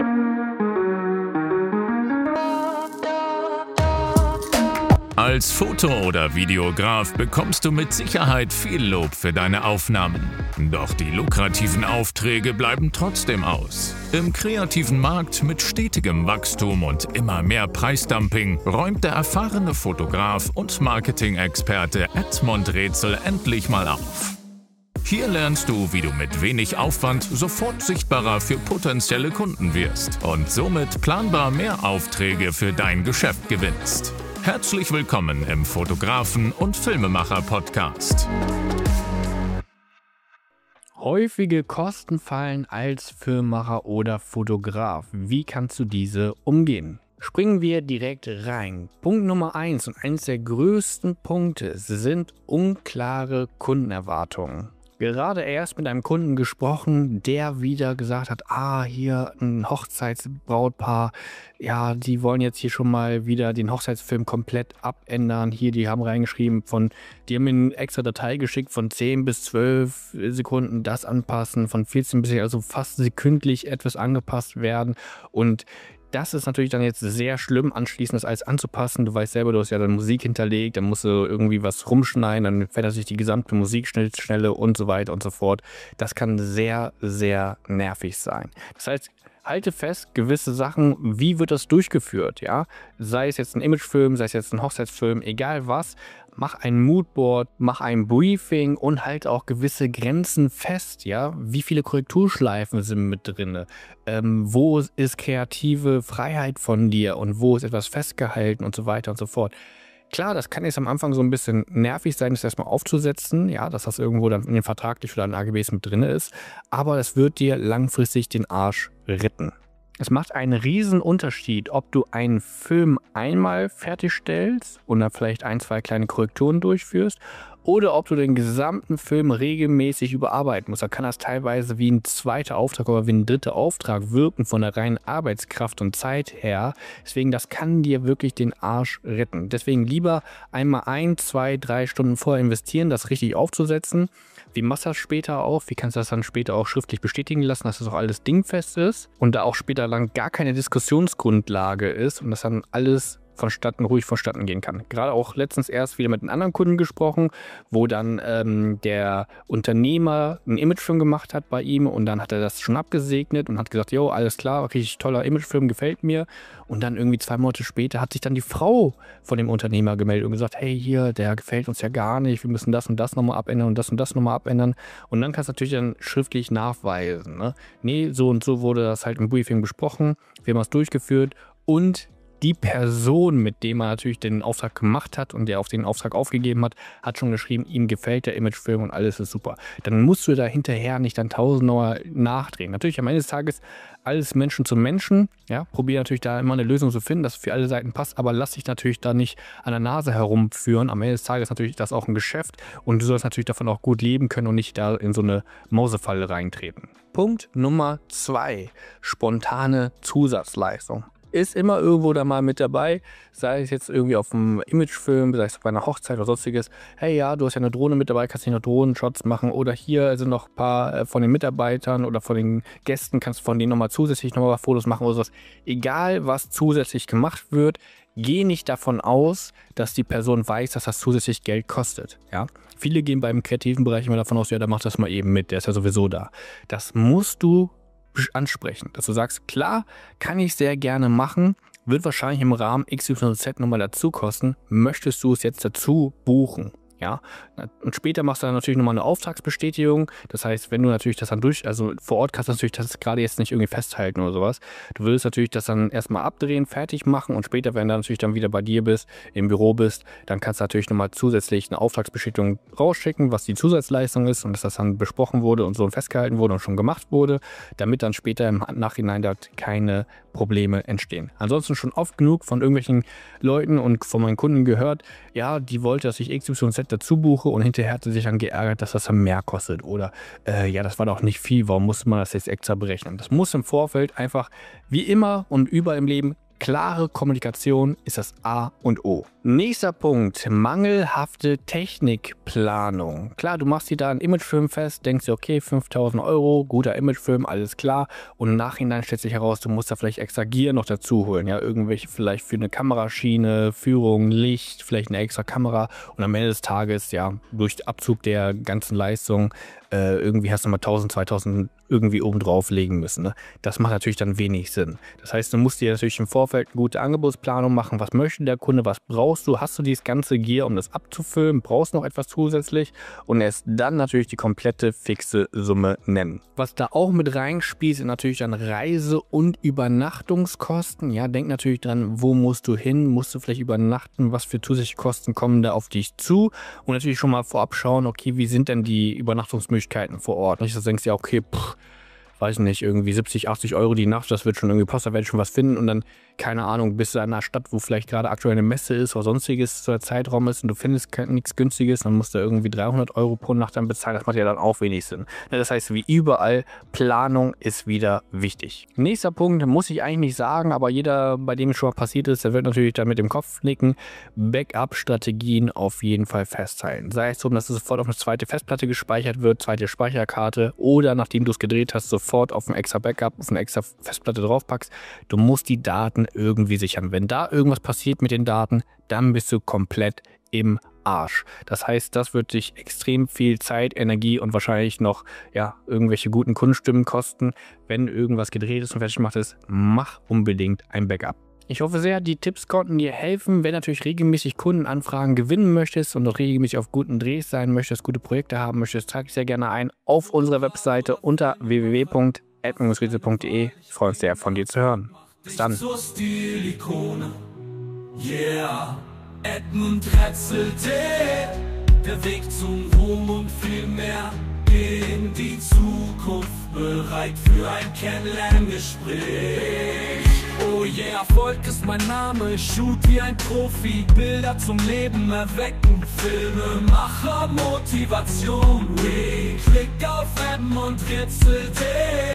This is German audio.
Als Foto- oder Videograf bekommst du mit Sicherheit viel Lob für deine Aufnahmen. Doch die lukrativen Aufträge bleiben trotzdem aus. Im kreativen Markt mit stetigem Wachstum und immer mehr Preisdumping räumt der erfahrene Fotograf und Marketing-Experte Edmund Rätsel endlich mal auf. Hier lernst du, wie du mit wenig Aufwand sofort sichtbarer für potenzielle Kunden wirst und somit planbar mehr Aufträge für dein Geschäft gewinnst. Herzlich willkommen im Fotografen- und Filmemacher-Podcast. Häufige Kostenfallen als Filmemacher oder Fotograf. Wie kannst du diese umgehen? Springen wir direkt rein. Punkt Nummer 1 und eines der größten Punkte sind unklare Kundenerwartungen. Gerade erst mit einem Kunden gesprochen, der wieder gesagt hat, hier ein Hochzeitsbrautpaar, ja, die wollen jetzt hier schon mal wieder den Hochzeitsfilm komplett abändern. Hier, die haben reingeschrieben, die haben mir eine extra Datei geschickt von 10 bis 12 Sekunden das anpassen, von 14 bis, also fast sekündlich etwas angepasst werden und das ist natürlich dann jetzt sehr schlimm, anschließend das alles anzupassen. Du weißt selber, du hast ja dann Musik hinterlegt, dann musst du irgendwie was rumschneiden, dann verändert sich die gesamte Musikschnittstelle und so weiter und so fort. Das kann sehr, sehr nervig sein. Das heißt, halte fest, gewisse Sachen, wie wird das durchgeführt, ja? Sei es jetzt ein Imagefilm, sei es jetzt ein Hochzeitsfilm, egal was, mach ein Moodboard, mach ein Briefing und halt auch gewisse Grenzen fest, ja? Wie viele Korrekturschleifen sind mit drin? Wo ist kreative Freiheit von dir und wo ist etwas festgehalten und so weiter und so fort. Klar, das kann jetzt am Anfang so ein bisschen nervig sein, das erstmal aufzusetzen, ja, dass das irgendwo dann in den vertraglich oder in AGBs mit drin ist, aber das wird dir langfristig den Arsch retten. Es macht einen riesen Unterschied, ob du einen Film einmal fertigstellst und dann vielleicht 1, 2 kleine Korrekturen durchführst oder ob du den gesamten Film regelmäßig überarbeiten musst. Da kann das teilweise wie ein zweiter Auftrag oder wie ein dritter Auftrag wirken von der reinen Arbeitskraft und Zeit her. Deswegen, das kann dir wirklich den Arsch retten. Deswegen lieber einmal 1, 2, 3 Stunden vorher investieren, das richtig aufzusetzen. Wie machst du das später auch? Wie kannst du das dann später auch schriftlich bestätigen lassen, dass das auch alles dingfest ist und da auch später lang gar keine Diskussionsgrundlage ist und das dann alles ruhig vonstatten gehen kann. Gerade auch letztens erst wieder mit einem anderen Kunden gesprochen, wo dann der Unternehmer einen Imagefilm gemacht hat bei ihm und dann hat er das schon abgesegnet und hat gesagt, jo, alles klar, richtig toller Imagefilm, gefällt mir. Und dann irgendwie 2 Monate später hat sich dann die Frau von dem Unternehmer gemeldet und gesagt, hey, hier, der gefällt uns ja gar nicht, wir müssen das und das nochmal abändern und das nochmal abändern. Und dann kannst du natürlich dann schriftlich nachweisen, ne? Nee, so und so wurde das halt im Briefing besprochen, wir haben es durchgeführt und die Person, mit dem er natürlich den Auftrag gemacht hat und der auf den Auftrag aufgegeben hat, hat schon geschrieben, ihm gefällt der Imagefilm und alles ist super. Dann musst du da hinterher nicht dann 1000 nochmal nachdrehen. Natürlich am Ende des Tages alles Menschen zu Menschen. Ja, probier natürlich da immer eine Lösung zu finden, dass es für alle Seiten passt, aber lass dich natürlich da nicht an der Nase herumführen. Am Ende des Tages ist natürlich das auch ein Geschäft und du sollst natürlich davon auch gut leben können und nicht da in so eine Mausefalle reintreten. Punkt Nummer 2. Spontane Zusatzleistung. Ist immer irgendwo da mal mit dabei, sei es jetzt irgendwie auf einem Imagefilm, sei es bei einer Hochzeit oder sonstiges. Hey, ja, du hast ja eine Drohne mit dabei, kannst du nicht noch Drohnenshots machen oder hier sind noch ein paar von den Mitarbeitern oder von den Gästen, kannst du von denen nochmal zusätzlich nochmal Fotos machen oder sowas. Egal, was zusätzlich gemacht wird, geh nicht davon aus, dass die Person weiß, dass das zusätzlich Geld kostet. Ja? Viele gehen beim kreativen Bereich immer davon aus, ja, da mach das mal eben mit, der ist ja sowieso da. Das musst du ansprechen, dass du sagst, klar, kann ich sehr gerne machen, wird wahrscheinlich im Rahmen XYZ nochmal dazu kosten, möchtest du es jetzt dazu buchen? Ja, und später machst du dann natürlich nochmal eine Auftragsbestätigung. Das heißt, wenn du natürlich das dann also vor Ort kannst du natürlich das gerade jetzt nicht irgendwie festhalten oder sowas. Du würdest natürlich das dann erstmal abdrehen, fertig machen und später, wenn du natürlich dann wieder bei dir bist, im Büro bist, dann kannst du natürlich nochmal zusätzlich eine Auftragsbestätigung rausschicken, was die Zusatzleistung ist und dass das dann besprochen wurde und so festgehalten wurde und schon gemacht wurde, damit dann später im Nachhinein dort keine Probleme entstehen. Ansonsten schon oft genug von irgendwelchen Leuten und von meinen Kunden gehört, ja, die wollte, dass ich XYZ dazu buche und hinterher hat sie sich dann geärgert, dass das dann mehr kostet oder ja, das war doch nicht viel, warum musste man das jetzt extra berechnen? Das muss im Vorfeld einfach wie immer und überall im Leben Klare Kommunikation ist das A und O. Nächster Punkt, mangelhafte Technikplanung. Klar, du machst dir da einen Imagefilm fest, denkst dir, okay, 5.000 €, guter Imagefilm, alles klar. Und im Nachhinein stellt sich heraus, du musst da vielleicht extra Gear noch dazu holen. Ja, irgendwelche vielleicht für eine Kameraschiene, Führung, Licht, vielleicht eine extra Kamera. Und am Ende des Tages, ja, durch Abzug der ganzen Leistung, irgendwie hast du mal 1.000, 2.000 irgendwie oben drauf legen müssen. Ne? Das macht natürlich dann wenig Sinn. Das heißt, du musst dir natürlich im Vorfeld eine gute Angebotsplanung machen. Was möchte der Kunde? Was brauchst du? Hast du dieses ganze Gear, um das abzufüllen? Brauchst du noch etwas zusätzlich? Und erst dann natürlich die komplette fixe Summe nennen. Was da auch mit reinspielt, sind natürlich dann Reise- und Übernachtungskosten. Ja, denk natürlich dran, wo musst du hin? Musst du vielleicht übernachten? Was für zusätzliche Kosten kommen da auf dich zu? Und natürlich schon mal vorab schauen, okay, wie sind denn die Übernachtungsmöglichkeiten vor Ort? Nicht, dass du denkst, ja, okay, weiß nicht, irgendwie 70, 80 € die Nacht, das wird schon irgendwie passen, da werde ich schon was finden und dann, keine Ahnung, bist du in einer Stadt, wo vielleicht gerade aktuell eine Messe ist oder sonstiges zu der Zeitraum ist und du findest nichts Günstiges, dann musst du irgendwie 300 € pro Nacht dann bezahlen, das macht ja dann auch wenig Sinn. Das heißt, wie überall, Planung ist wieder wichtig. Nächster Punkt, muss ich eigentlich nicht sagen, aber jeder, bei dem es schon mal passiert ist, der wird natürlich dann mit dem Kopf nicken, Backup-Strategien auf jeden Fall festhalten. Sei es so, dass es sofort auf eine zweite Festplatte gespeichert wird, zweite Speicherkarte oder nachdem du es gedreht hast, sofort auf ein extra Backup, auf eine extra Festplatte draufpackst. Du musst die Daten irgendwie sichern. Wenn da irgendwas passiert mit den Daten, dann bist du komplett im Arsch. Das heißt, das wird dich extrem viel Zeit, Energie und wahrscheinlich noch irgendwelche guten Kundenstimmen kosten. Wenn irgendwas gedreht ist und fertig gemacht ist, mach unbedingt ein Backup. Ich hoffe sehr, die Tipps konnten dir helfen. Wenn natürlich regelmäßig Kundenanfragen gewinnen möchtest und auch regelmäßig auf guten Drehs sein möchtest, gute Projekte haben möchtest, trage ich sehr gerne ein auf unserer Webseite unter www.edmund-rätsel.de. Ich freue mich sehr, von dir zu hören. Bis dann. Yeah, Edmund Rätsel.de, der Weg zum Ruhm und viel mehr in die Zukunft, bereit für ein Kennenlerngespräch. Oh yeah, Erfolg ist mein Name, ich shoot wie ein Profi, Bilder zum Leben erwecken, Filme, Macher, Motivation, klick auf Edmund Rätsel.de.